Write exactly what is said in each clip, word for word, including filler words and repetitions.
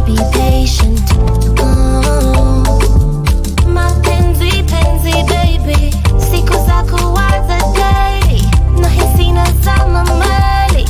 be patient. Oh, mapenzi penzi baby, siku za kuwaza daily, nahisi nazama mali.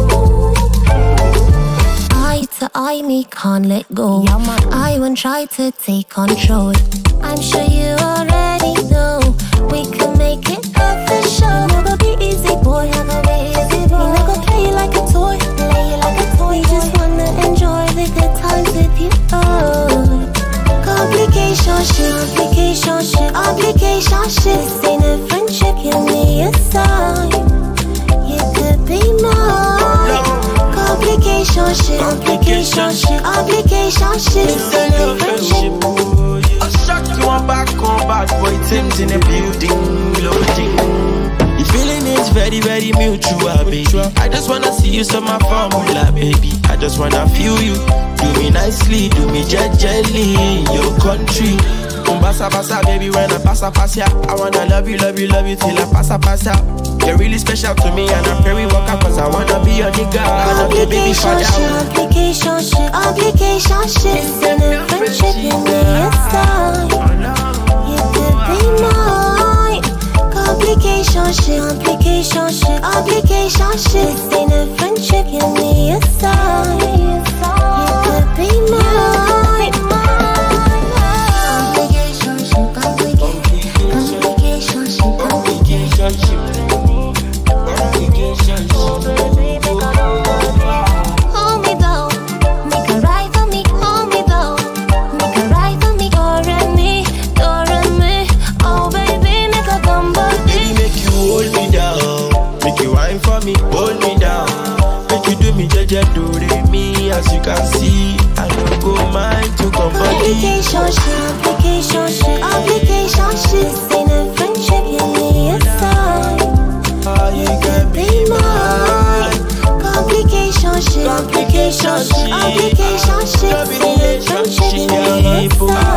Eye to eye, me can't let go. I won't try to take control. I'm sure you already know we can make it official. Never be easy, boy. Never be easy, boy. Never play you like a toy, play you like a toy. Just wanna enjoy the good times with you. Oh, complication shit, complication shit, complication shit. This ain't a friendship, give me a sign. You could be mine. Complication shit, complication shit, complication shit. This ain't a friendship. I shock you on back on bad boy Tim's in the building, loading. The feeling is very, very mutual, baby. I just wanna see you, so my formula, baby. I just wanna feel you. Do me nicely, do me gently in your country. Bassa bassa, baby, when I pass, I pass ya. I wanna love you, love you, love you till I pass, I pass ya. You're really special to me, and I'm very welcome, cause I wanna be your nigga. I wanna be a baby father. Complication shit, complication shit. This ain't a friendship, give me a sign. You could be mine. Complication shit, complication shit, complication shit. This ain't a friendship, give me a sign. You could be mine. Complication shit, complication shit, complication shit. Hold me down, make a ride for me. Hold me down, make a ride for me. Dore me, dore me. Oh baby, make a come back. Baby, make you hold me down, make you wine for me, hold me down. Make you do me jeje, dore me. As you can see, I don't go mind to come for me. Complication shit, complication shit, complication shit. This ain't a friendship, give me a sign. You could be mine. Complication shit, complication shit, complication shit. This ain't a friendship, give me a sign.